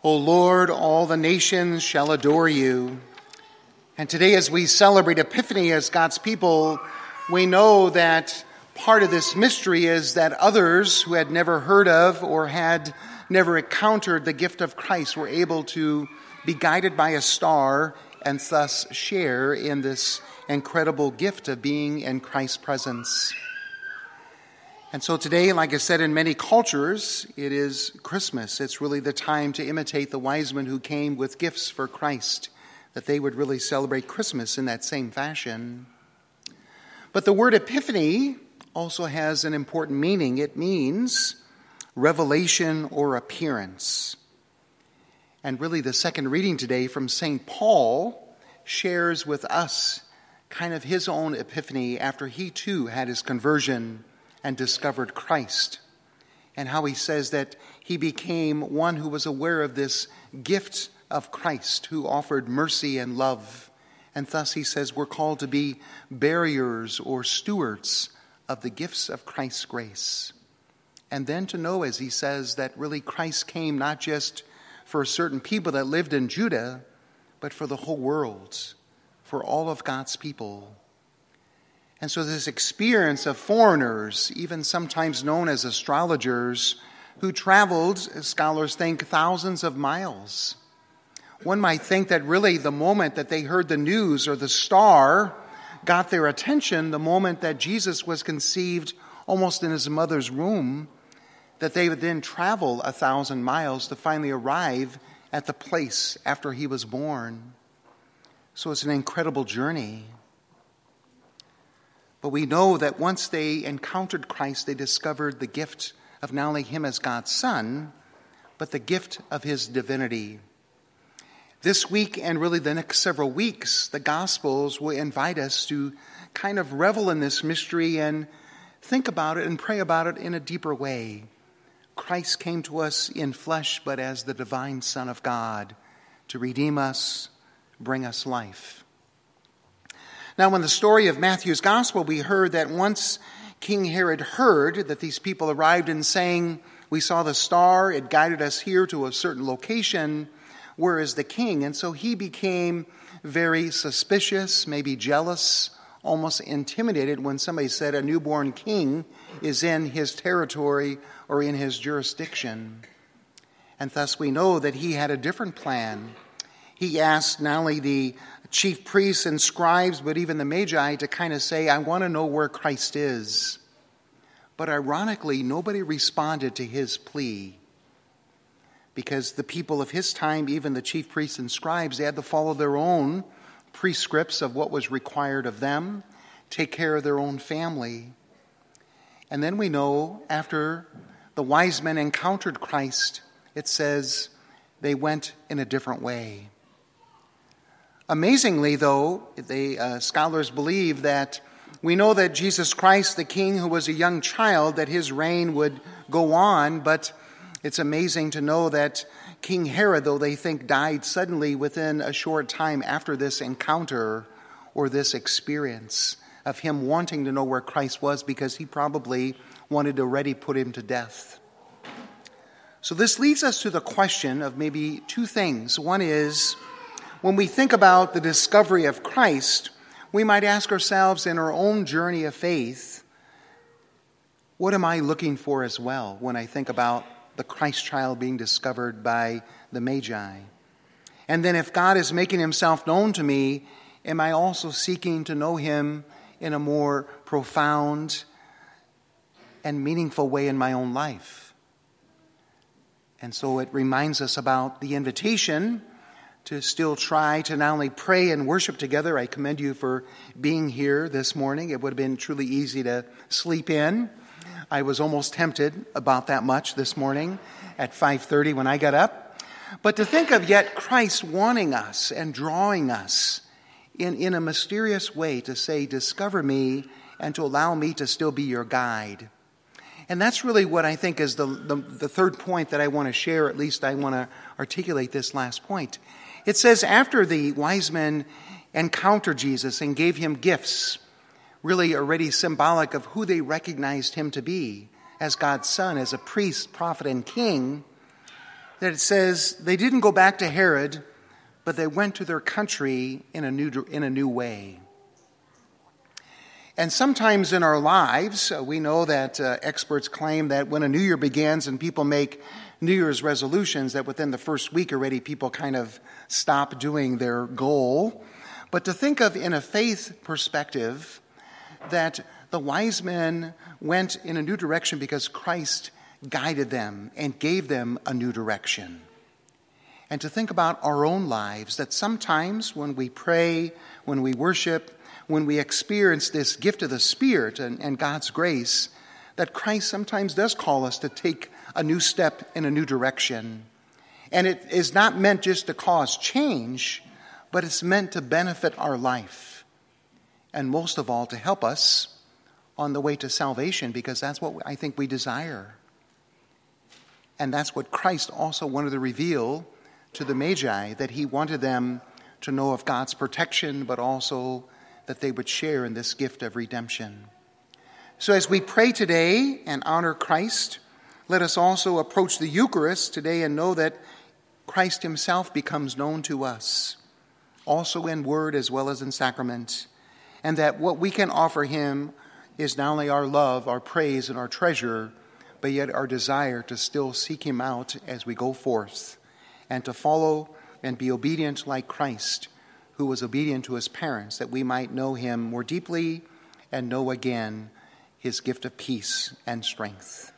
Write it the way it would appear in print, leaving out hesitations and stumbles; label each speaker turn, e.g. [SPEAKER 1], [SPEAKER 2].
[SPEAKER 1] O Lord, all the nations shall adore you. And today, as we celebrate Epiphany as God's people, we know that part of this mystery is that others who had never heard of or had never encountered the gift of Christ were able to be guided by a star and thus share in this incredible gift of being in Christ's presence. And so today, like I said, in many cultures, it is Christmas. It's really the time to imitate the wise men who came with gifts for Christ, that they would really celebrate Christmas in that same fashion. But the word Epiphany also has an important meaning. It means revelation or appearance. And really the second reading today from St. Paul shares with us kind of his own epiphany after he too had his conversion and discovered Christ, and how he says that he became one who was aware of this gift of Christ, who offered mercy and love. And thus he says we're called to be bearers or stewards of the gifts of Christ's grace. And then to know, as he says, that really Christ came not just for certain people that lived in Judah, but for the whole world, for all of God's people. And so this experience of foreigners, even sometimes known as astrologers, who traveled, as scholars think, thousands of miles. One might think that really the moment that they heard the news or the star got their attention, the moment that Jesus was conceived almost in his mother's womb, that they would then travel 1,000 miles to finally arrive at the place after he was born. So it's an incredible journey. But we know that once they encountered Christ, they discovered the gift of not only him as God's Son, but the gift of his divinity. This week and really the next several weeks, the Gospels will invite us to kind of revel in this mystery and think about it and pray about it in a deeper way. Christ came to us in flesh, but as the divine Son of God, to redeem us, bring us life. Now, in the story of Matthew's Gospel, we heard that once King Herod heard that these people arrived and saying, "We saw the star, it guided us here to a certain location, where is the king?" And so he became very suspicious, maybe jealous, almost intimidated when somebody said a newborn king is in his territory or in his jurisdiction. And thus we know that he had a different plan. He asked not only the chief priests and scribes, but even the Magi to kind of say, "I want to know where Christ is." But ironically, nobody responded to his plea, because the people of his time, even the chief priests and scribes, they had to follow their own prescripts of what was required of them, take care of their own family. And then we know after the wise men encountered Christ, it says they went in a different way. Amazingly, though, scholars believe that we know that Jesus Christ, the King who was a young child, that his reign would go on, but it's amazing to know that King Herod, though they think died suddenly within a short time after this encounter or this experience of him wanting to know where Christ was, because he probably wanted to already put him to death. So this leads us to the question of maybe two things. One is, when we think about the discovery of Christ, we might ask ourselves in our own journey of faith, what am I looking for as well when I think about the Christ child being discovered by the Magi? And then if God is making himself known to me, am I also seeking to know him in a more profound and meaningful way in my own life? And so it reminds us about the invitation to still try to not only pray and worship together. I commend you for being here this morning. It would have been truly easy to sleep in. I was almost tempted about that much this morning at 5:30 when I got up. But to think of yet Christ wanting us and drawing us in a mysterious way to say, "Discover me," and to allow me to still be your guide. And that's really what I think is the third point that I want to share. At least I want to articulate this last point. It says after the wise men encountered Jesus and gave him gifts, really already symbolic of who they recognized him to be as God's Son, as a priest, prophet, and king, that it says they didn't go back to Herod, but they went to their country in a new way. And sometimes in our lives, we know that experts claim that when a new year begins and people make New Year's resolutions, that within the first week already people kind of stop doing their goal. But to think of in a faith perspective that the wise men went in a new direction because Christ guided them and gave them a new direction. And to think about our own lives, that sometimes when we pray, when we worship, when we experience this gift of the Spirit and God's grace, that Christ sometimes does call us to take a new step in a new direction. And it is not meant just to cause change, but it's meant to benefit our life. And most of all, to help us on the way to salvation, because that's what I think we desire. And that's what Christ also wanted to reveal to the Magi, that he wanted them to know of God's protection, but also that they would share in this gift of redemption. So as we pray today and honor Christ, let us also approach the Eucharist today and know that Christ himself becomes known to us, also in word as well as in sacrament, and that what we can offer him is not only our love, our praise, and our treasure, but yet our desire to still seek him out as we go forth and to follow and be obedient like Christ, who was obedient to his parents, that we might know him more deeply and know again his gift of peace and strength.